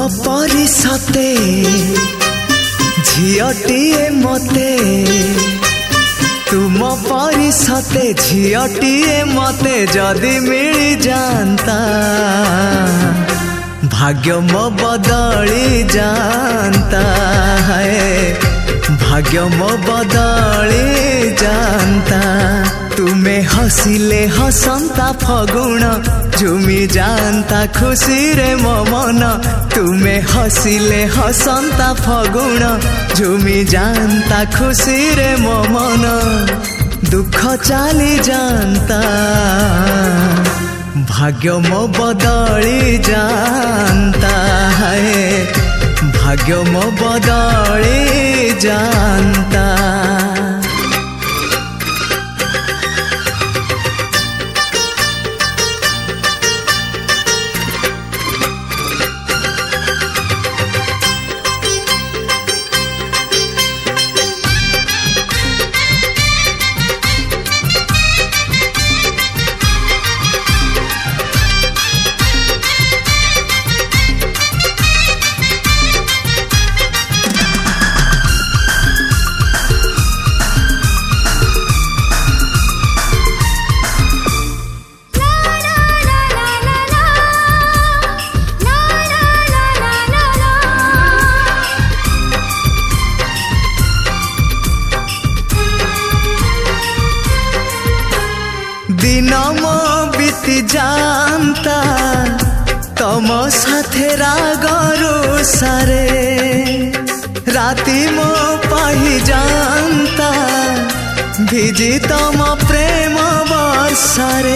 परी सते झियटीए मते तुम परी सते झियटीए मते जदि मिली जानता भाग्य मो बदली जानता है भाग्य मो बदली जानता तुम्हें हसिले हसंता फगुण झुमी जानता खुशी रे मो मन तुम्हें हसिले हसंता फगुण झुमी जानता खुशी रे मो मन दुख चाली जानता भाग्य मो बदली जानता है भाग्य मो बदली जानता। दिन मो बीती जानता तम साथे रागरू सारे राति मो पाही जानता भिजी तम प्रेम बरसारे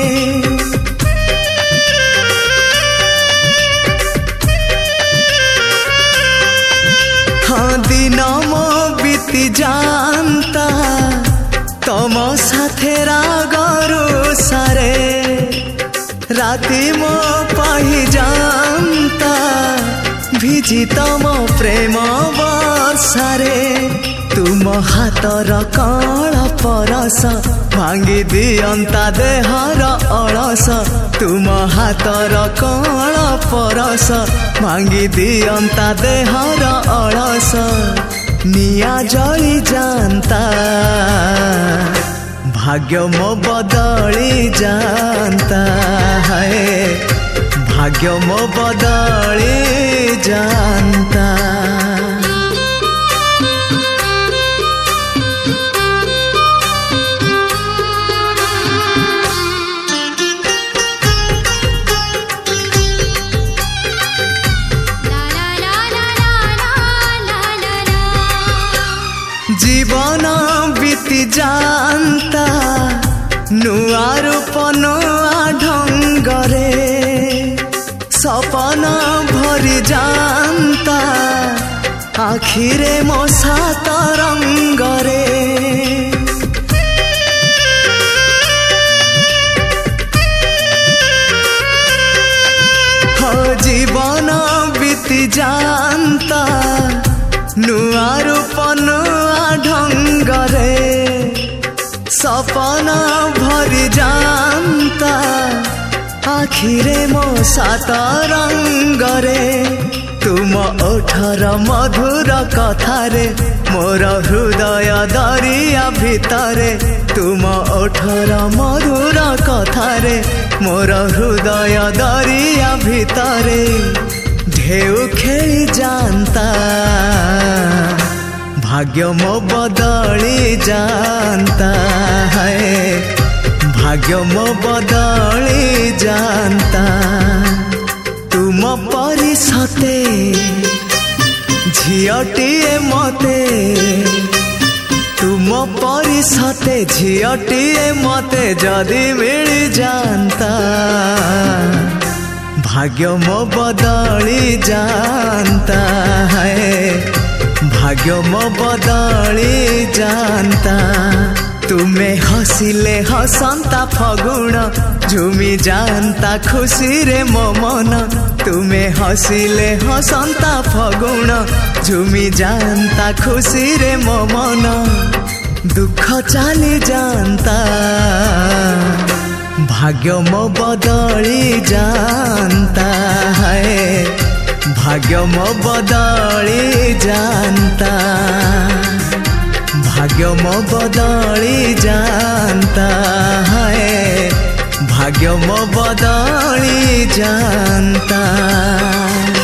हाँ दिन मो बीती जानता तम साथे रागरू सारे राति मो पाही जानता भिजी तम प्रेम बरसारे तुम हातर कण परस भांगी दियंता देहर अलस तुम हातर कण परस भांगी दियंता देहर अलस निया जली जानता भाग्य मो बदली जानता है भाग्य मो बदली जानता। जीवन बीती जानता नुआ रूप नुआ ढंगरे सपना भरी जानता आखिरे मो सात रंगरे हो जीवन बीती जानता नुआ रूप नुआ ढंगरे सपना भरी जानता आखिरे मो सात रंगरे तुम ओठर मधुर कथारे मोर हृदय दरिया भितरे तुम ओठर मधुर कथारे मोर हृदय दरिया भितरे ढेउ खेली जानता भाग्य मो बदली जानता है भाग्य मो बदली जानता तुम परी सते झियटीए मते तुम परी सते झियटीए मते जदि मिली जानता भाग्य मो बदली जानता है भाग्य मो बदली जानता तुम्हें हसिले हसंता फगुण झुमी जानता खुशी रे मो मन तुम्हें हसिले हसंता फगुण झुमी जानता खुशी रे मो मन दुख चाली जानता भाग्य मो बदली जानता है भाग्य मो बदली जानता, भाग्य मो बदली जानता है, भाग्य मो बदली जानता।